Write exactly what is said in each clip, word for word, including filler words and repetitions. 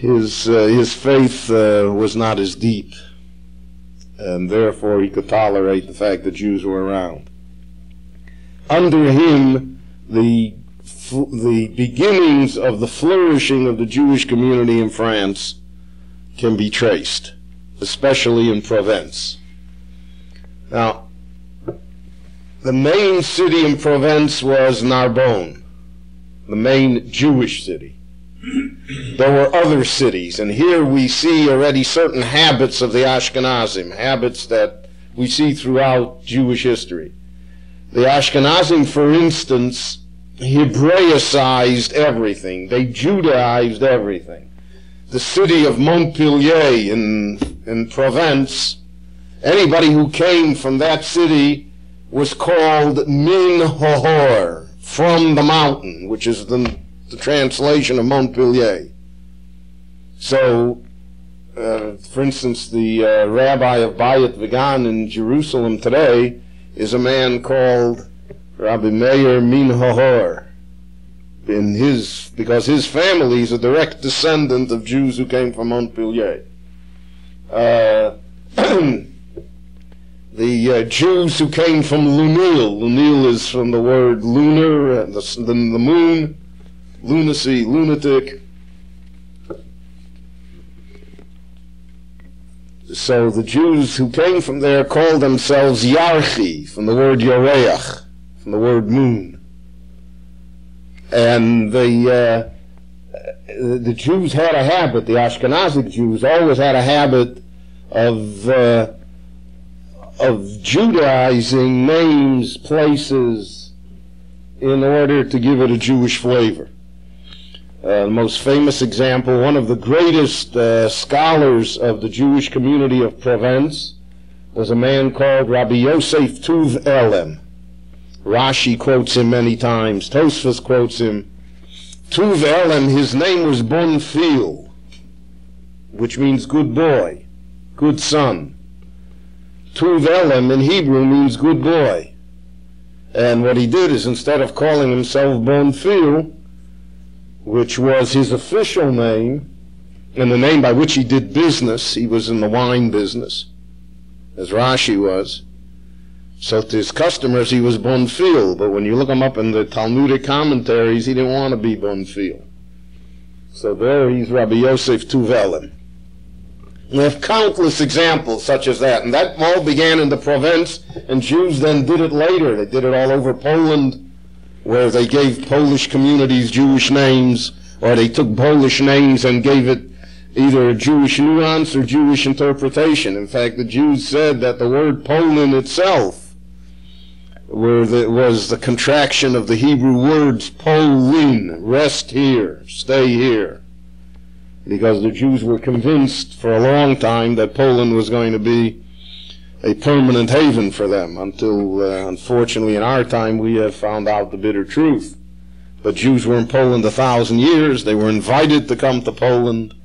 his uh, his faith uh, was not as deep, and therefore he could tolerate the fact that Jews were around. Under him, the the beginnings of the flourishing of the Jewish community in France can be traced, especially in Provence. Now, the main city in Provence was Narbonne, the main Jewish city. There were other cities, and here we see already certain habits of the Ashkenazim, habits that we see throughout Jewish history. The Ashkenazim, for instance, Hebraicized everything. They Judaized everything. The city of Montpellier in, in Provence, anybody who came from that city was called Min Hohor, from the mountain, which is the, the translation of Montpellier. So, uh, for instance, the uh, rabbi of Bayit Vegan in Jerusalem today is a man called Rabbi Meir Min Hohor, in his, because his family is a direct descendant of Jews who came from Montpellier. Uh, the uh, Jews who came from Lunel, Lunel is from the word lunar, uh, the, the, the moon, lunacy, lunatic. So the Jews who came from there called themselves Yarchi, from the word Yoreach, from the word moon. And the uh, the Jews had a habit, the Ashkenazic Jews always had a habit of uh, of Judaizing names, places, in order to give it a Jewish flavor. Uh, the most famous example, one of the greatest uh, scholars of the Jewish community of Provence was a man called Rabbi Yosef Tuv Elem. Rashi quotes him many times. Tosfos quotes him. Tuv Elem, his name was Bon Fil, which means good boy, good son. Tuv Elem in Hebrew means good boy. And what he did is, instead of calling himself Bon Fil, which was his official name, and the name by which he did business, he was in the wine business, as Rashi was. So to his customers, he was Bon Fil, but when you look him up in the Talmudic commentaries, he didn't want to be Bon Fil. So there he's Rabbi Yosef Tuv Elem. We have countless examples such as that, and that all began in the Provence, and Jews then did it later. They did it all over Poland, where they gave Polish communities Jewish names, or they took Polish names and gave it either a Jewish nuance or Jewish interpretation. In fact, the Jews said that the word Poland itself were the, was the contraction of the Hebrew words Polin, rest here, stay here, because the Jews were convinced for a long time that Poland was going to be a permanent haven for them, until, uh, unfortunately, in our time, we have found out the bitter truth. But Jews were in Poland a thousand years. They were invited to come to Poland,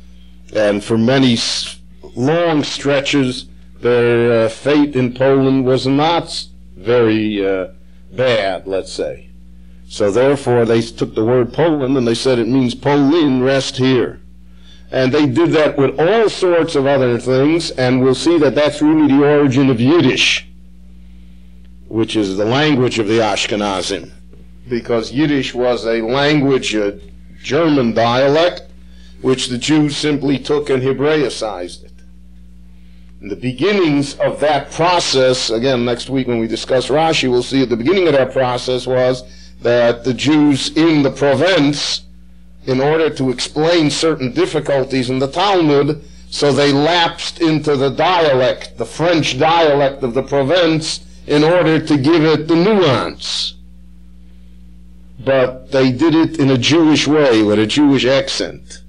and for many long stretches, their uh, fate in Poland was not very uh, bad, let's say. So therefore, they took the word Poland, and they said it means Polin, rest here. And they did that with all sorts of other things, and we'll see that that's really the origin of Yiddish, which is the language of the Ashkenazim, because Yiddish was a language, a German dialect, which the Jews simply took and Hebraicized it. And the beginnings of that process, again, next week when we discuss Rashi, we'll see at the beginning of that process was that the Jews in the Provence, in order to explain certain difficulties in the Talmud, so they lapsed into the dialect, the French dialect of the Provence, in order to give it the nuance. But they did it in a Jewish way, with a Jewish accent.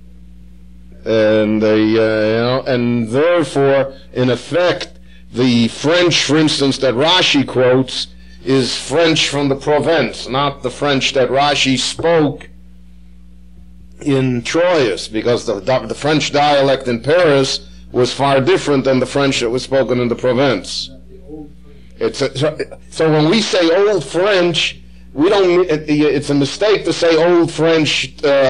And they, uh, you know, and therefore, in effect, the French, for instance, that Rashi quotes, is French from the Provence, not the French that Rashi spoke in Troyes, because the, the French dialect in Paris was far different than the French that was spoken in the Provence. It's a, so, so when we say Old French, we don't. It, it's a mistake to say Old French. Uh,